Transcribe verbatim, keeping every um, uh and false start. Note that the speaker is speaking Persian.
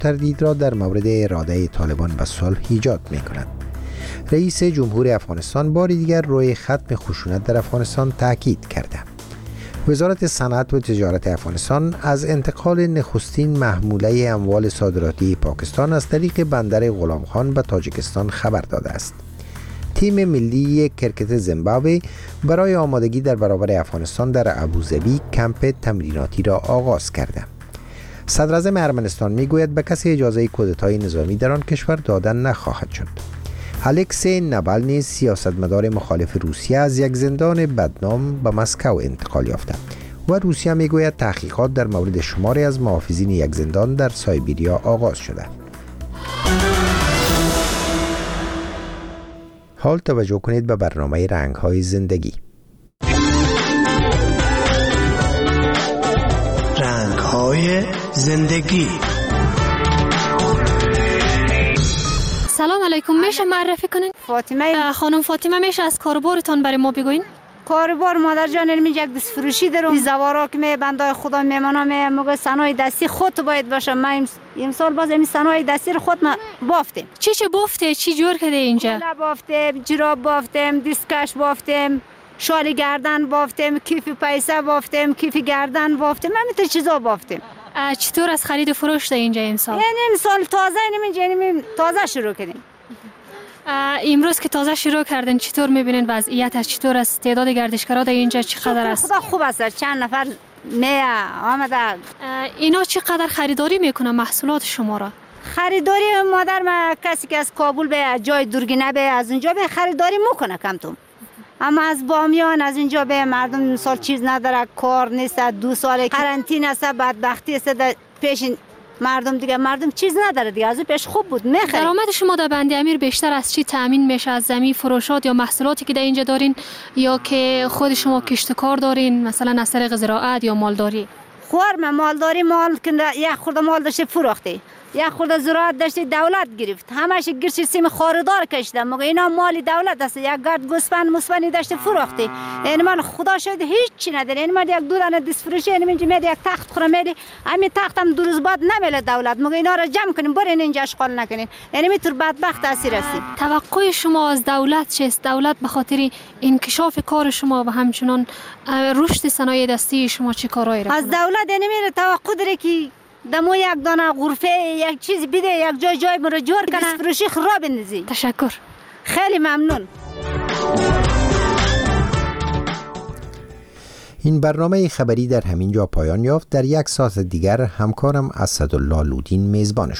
تردید را در مورد اراده طالبان به صلح ایجاد می‌کند. رئیس جمهور افغانستان بار دیگر روی ختم خشونت در افغانستان تاکید کرده. وزارت صنعت و تجارت افغانستان از انتقال نخستین محموله اموال صادراتی پاکستان از طریق بندر غلام خان به تاجیکستان خبر داده است. تیم ملی کرکت زیمبابوه برای آمادگی در برابر افغانستان در ابوظبی کمپ تمریناتی را آغاز کرده. صدر اعظم ارمنستان میگوید به کسی اجازه کودتای نظامی در آن کشور دادن نخواهد شد. الکسی نابالنی سیاستمدار مخالف روسیه از یک زندان بدنام به مسکو انتقال یافته و روسیه میگوید تحقیقات در مورد شماری از محافظین یک زندان در سایبریا آغاز شده. حال توجه کنید به برنامه رنگ‌های زندگی. رنگ‌های زندگی. سلام علیکم، میشه معرفی کنین؟ فاطمه. خانم فاطمه، میشه از کاربارتان برای ما بگوین؟ کاربار مادر جان علمی یک دست فروشی دارم. زوارا که می بنده خدا میمانا می مگه صنایع دستی خود باید باشه. من امسال باز این صنایع دستی رو خود ما بافتیم. چی چه بافته؟ چی جور کرده اینجا؟ کلا بافتیم، جراب بافتیم، دیسکش بافتیم، شال گردن بافتیم، کیف پیسه بافتیم، کیف گردن بافتیم، همین چیزا بافتیم. چطور از خرید و فروش ده اینجا امسال؟ یعنی امسال تازه اینم تازه شروع کردیم. امروز که تازه شروع کردن چطور میبینین وضعیتش؟ چطور است؟ تعداد گردشگرا در اینجا چقدر است؟ خدا خوب است، چند نفر می آمده. اینا چقدر خریداری میکنن محصولات شما را؟ خریداری مادر ما کسی که از کابل به جای دورگینه به از اینجا به خریداری میکنه کم تو. اما از بامیان از اینجا به مردم امسال چیز نداره، کار نیست، دو سال قرنطینه است، بدبختی است پیش مردم دیگه، مردم چیز نداره دیگه. از پیش خوب بود میخرید. درآمد شما در بندی امیر بیشتر از چی تامین میشه؟ از زمین فروشات یا محصولاتی که در اینجا دارین، یا که خود شما کشتکار دارین مثلا از طریق زراعت یا مالداری؟ خور مالداری، مال که یک خورده مال داشته فروختی، یک خورده زراعت داشته دولت گرفت، همش گرچه سیم خاردار کشیدم. مگه اینا مالی دولت است. یک گرد گوسفند مسفندی داشته فروختی. این من خدا شاید هیچ چی نداره. این من یک دو دانه دست فروشی این منجی میاد یک تخت خورم میلی، همین تخت هم دو روز بعد نمیله دولت. مگه اینا را جمع کنیم برین اینجا اشغال نکنین. یعنی میتور بدبخت اسیر هستیم. توقع شما از دولت چیست؟ دولت به خاطر انکشاف کار شما و همچنان رشد صنایع دستی شما چه کارایی را از دولت یعنی میره توقع داره که دمو یک دانه غرفه یک چیز بده، یک جای جای مرا جور کنه، دست فروشی خراب بندازی. تشکر، خیلی ممنون. این برنامه خبری در همین جا پایان یافت. در یک ساعت دیگر همکارم اسدالله لودین میزبان شد.